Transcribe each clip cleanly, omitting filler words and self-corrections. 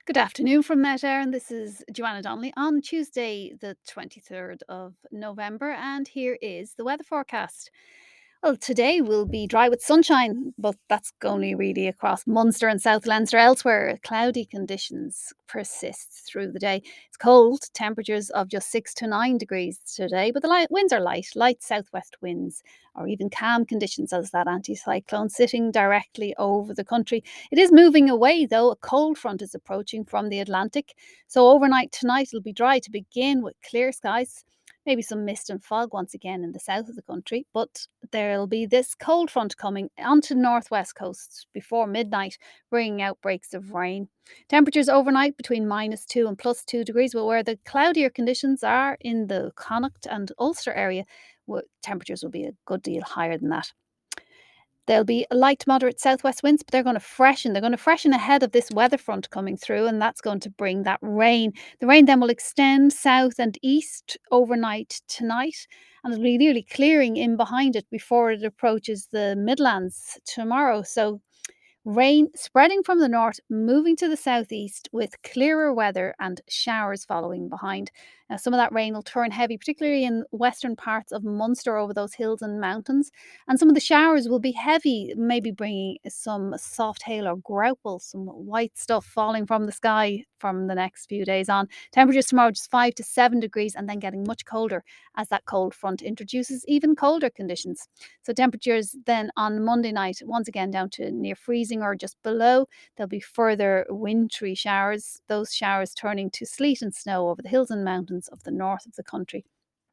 Good afternoon from Met Éireann. This is Joanna Donnelly on Tuesday, the 23rd of November, and here is the weather forecast. Well, today will be dry with sunshine, but that's only really across Munster and South Leinster. Elsewhere, cloudy conditions persist through the day. It's cold, temperatures of just 6 to 9 degrees today, but the winds are light southwest winds, or even calm conditions as that anticyclone sitting directly over the country. It is moving away, though. A cold front is approaching from the Atlantic. So overnight tonight it'll be dry to begin with clear skies. Maybe some mist and fog once again in the south of the country, but there'll be this cold front coming onto northwest coasts before midnight, bringing outbreaks of rain. Temperatures overnight between -2 and +2 degrees, but where the cloudier conditions are in the Connacht and Ulster area, temperatures will be a good deal higher than that. There'll be light moderate southwest winds, but they're going to freshen. They're going to freshen ahead of this weather front coming through, and that's going to bring that rain. The rain then will extend south and east overnight tonight, and it'll be nearly clearing in behind it before it approaches the Midlands tomorrow. So rain spreading from the north, moving to the southeast with clearer weather and showers following behind. Now, some of that rain will turn heavy, particularly in western parts of Munster over those hills and mountains. And some of the showers will be heavy, maybe bringing some soft hail or graupel, some white stuff falling from the sky from the next few days on. Temperatures tomorrow just 5 to 7 degrees, and then getting much colder as that cold front introduces even colder conditions. So temperatures then on Monday night, once again down to near freezing or just below. There'll be further wintry showers, those showers turning to sleet and snow over the hills and mountains of the north of the country.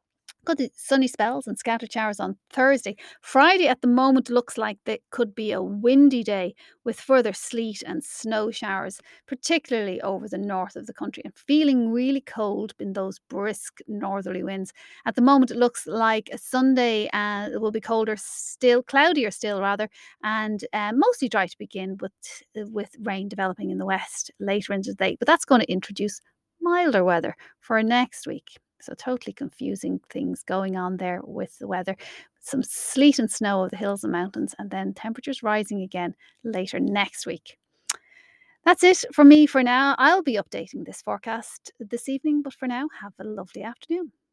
Good sunny spells and scattered showers on Thursday. Friday at the moment looks like it could be a windy day with further sleet and snow showers, particularly over the north of the country, and feeling really cold in those brisk northerly winds. At the moment, it looks like a Sunday it will be colder still, cloudier still rather, and mostly dry to begin, but with rain developing in the west later into the day. But that's going to introduce milder weather for next week. So totally confusing things going on there with the weather. Some sleet and snow over the hills and mountains, and then temperatures rising again later next week. That's it for me for now. I'll be updating this forecast this evening, but for now, have a lovely afternoon.